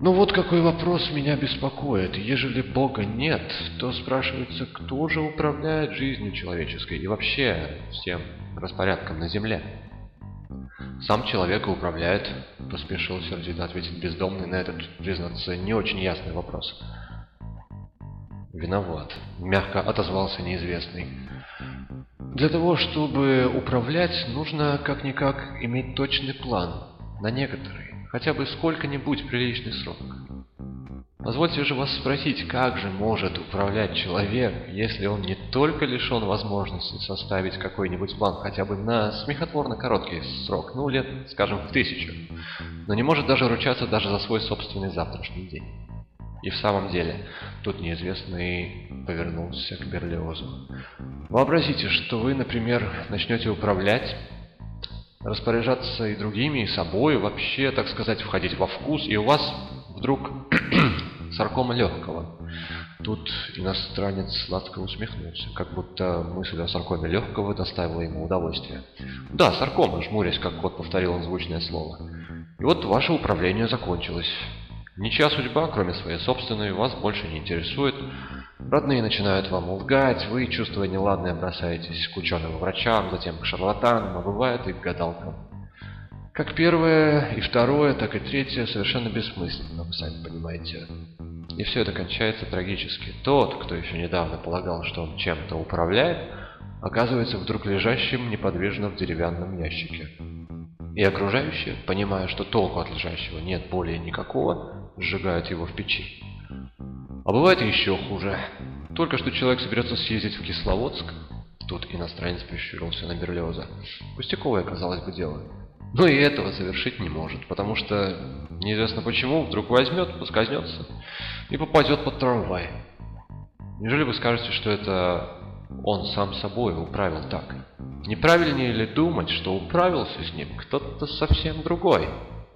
Ну вот какой вопрос меня беспокоит. Ежели Бога нет, то спрашивается, кто же управляет жизнью человеческой и вообще всем распорядком на земле? Сам человек и управляет, поспешил сердито ответить бездомный на этот, признаться, не очень ясный вопрос. Виноват, мягко отозвался неизвестный. Для того, чтобы управлять, нужно как-никак иметь точный план на некоторый, хотя бы сколько-нибудь приличный срок. Позвольте же вас спросить, как же может управлять человек, если он не только лишен возможности составить какой-нибудь план хотя бы на смехотворно короткий срок, ну лет, скажем, в 1000, но не может даже ручаться даже за свой собственный завтрашний день. И в самом деле, тут неизвестный повернулся к Берлиозу. Вообразите, что вы, например, начнете управлять, распоряжаться и другими, и собой, вообще, так сказать, входить во вкус, и у вас вдруг саркома легкого. Тут иностранец сладко усмехнулся, как будто мысль о саркоме легкого доставила ему удовольствие. Да, саркома, жмурясь, как кот повторил он звучное слово. И вот ваше управление закончилось. Ничья судьба, кроме своей собственной, вас больше не интересует. Родные начинают вам лгать, вы, чувствуя неладное, бросаетесь к ученым-врачам, затем к шарлатанам, а бывает и к гадалкам. Как первое и второе, так и третье совершенно бессмысленно, вы сами понимаете. И все это кончается трагически. Тот, кто еще недавно полагал, что он чем-то управляет, оказывается вдруг лежащим неподвижно в деревянном ящике. И окружающие, понимая, что толку от лежащего нет более никакого, сжигают его в печи. А бывает и еще хуже. Только что человек соберется съездить в Кисловодск. Тут иностранец прищурился на Берлиоза. Пустяковое, казалось бы, дело. Но и этого совершить не может, потому что неизвестно почему вдруг возьмет, поскользнется и попадет под трамвай. Неужели вы скажете, что это он сам собой управил так? Неправильнее ли думать, что управился с ним кто-то совсем другой?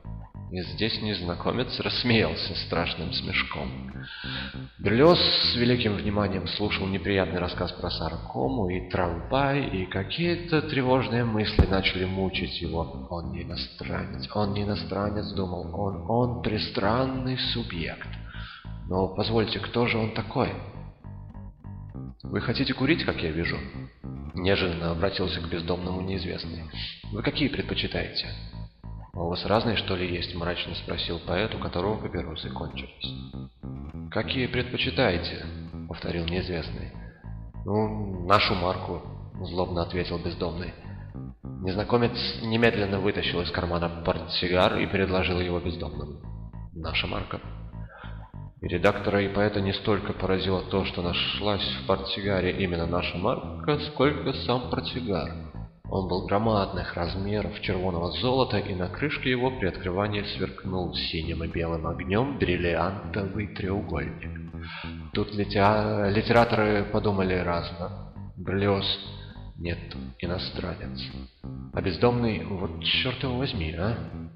И здесь незнакомец рассмеялся страшным смешком. Берлиоз с великим вниманием слушал неприятный рассказ про саркому и трамвай, и какие-то тревожные мысли начали мучить его. Он не иностранец, думал он пристранный субъект. Но позвольте, кто же он такой? Вы хотите курить, как я вижу? Неожиданно обратился к бездомному неизвестный. Вы какие предпочитаете? «У вас разные, что ли, есть?» – мрачно спросил поэт, у которого папиросы кончились. «Какие предпочитаете?» – повторил неизвестный. «Ну, нашу марку», – злобно ответил бездомный. Незнакомец немедленно вытащил из кармана портсигар и предложил его бездомному. «Наша марка». И редактора, и поэта не столько поразило то, что нашлась в портсигаре именно наша марка, сколько сам портсигар. Он был громадных размеров, червоного золота, и на крышке его при открывании сверкнул синим и белым огнем бриллиантовый треугольник. Тут литераторы подумали разно. Берлиоз — нет, иностранец. А бездомный — вот черт его возьми, а?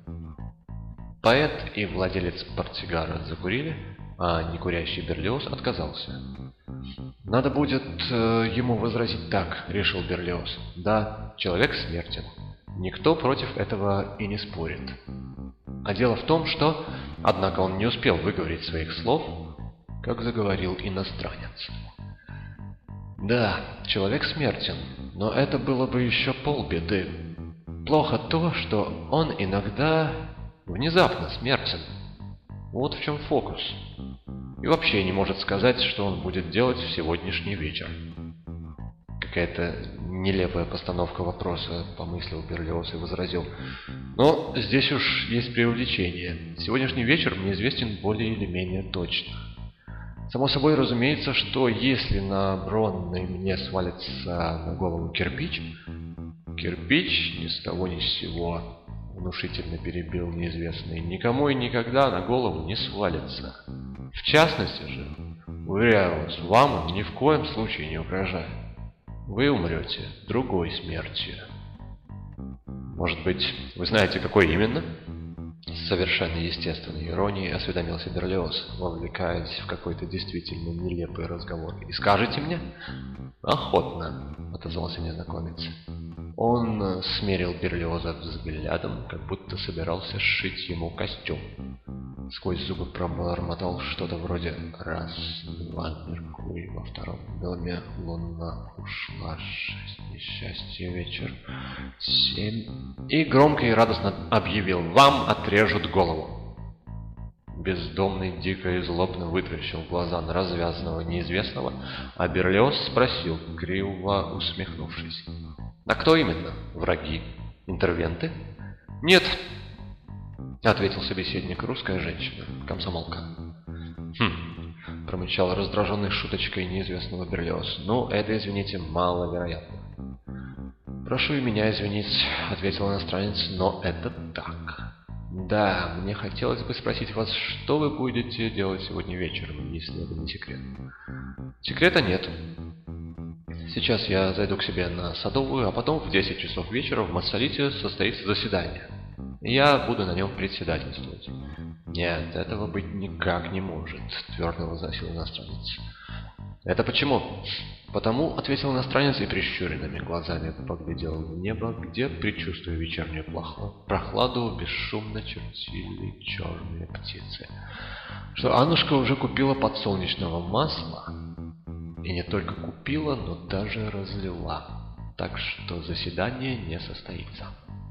Поэт и владелец портсигара закурили, а некурящий Берлиоз отказался. «Надо будет ему возразить так», — решил Берлиоз. «Да, человек смертен. Никто против этого и не спорит. А дело в том, что...» Однако он не успел выговорить своих слов, как заговорил иностранец. «Да, человек смертен, но это было бы еще полбеды. Плохо то, что он иногда внезапно смертен. Вот в чем фокус. И вообще не может сказать, что он будет делать в сегодняшний вечер». Какая-то нелепая постановка вопроса, помыслил Берлиоз и возразил. «Но здесь уж есть преувеличение. Сегодняшний вечер мне известен более или менее точно. Само собой разумеется, что если на бронной мне свалится на голову кирпич...» «Кирпич ни с того ни с сего», — внушительно перебил неизвестный, «никому и никогда на голову не свалится. В частности же, уверяю вас, вам он ни в коем случае не угрожает. Вы умрете другой смертью». «Может быть, вы знаете, какой именно?» С совершенно естественной иронией осведомился Берлиоз, вовлекаясь в какой-то действительно нелепый разговор. «И скажете мне?» «Охотно», — отозвался незнакомец. Он смерил Берлиоза взглядом, как будто собирался сшить ему костюм. Сквозь зубы пробормотал что-то вроде «Раз, два, Меркурий во втором доме, Луна ушла, 6, несчастье, вечер, 7». И громко и радостно объявил: «Вам отрежут голову». Бездомный дико и злобно вытаращил глаза на развязанного неизвестного, а Берлиоз спросил, криво усмехнувшись: «А кто именно? Враги? Интервенты?» «Нет», — ответил собеседник, — «русская женщина, комсомолка». «Хм», — промычал раздраженный шуточкой неизвестного Берлиоз. «Ну, это, извините, маловероятно». «Прошу и меня извинить», — ответил иностранец, — «но это так». «Да, мне хотелось бы спросить вас, что вы будете делать сегодня вечером, если это не секрет?» «Секрета нет. Сейчас я зайду к себе на Садовую, а потом в 10 часов вечера в Массолите состоится заседание. Я буду на нем председательствовать». «Нет, этого быть никак не может», — твердо возразил иностранец. «Это почему?» «Потому», — ответил иностранец и прищуренными глазами поглядел в небо, где, предчувствуя вечернюю прохладу, бесшумно чертили черные птицы, что Аннушка уже купила подсолнечного масла, и не только купила, но даже разлила, так что заседание не состоится.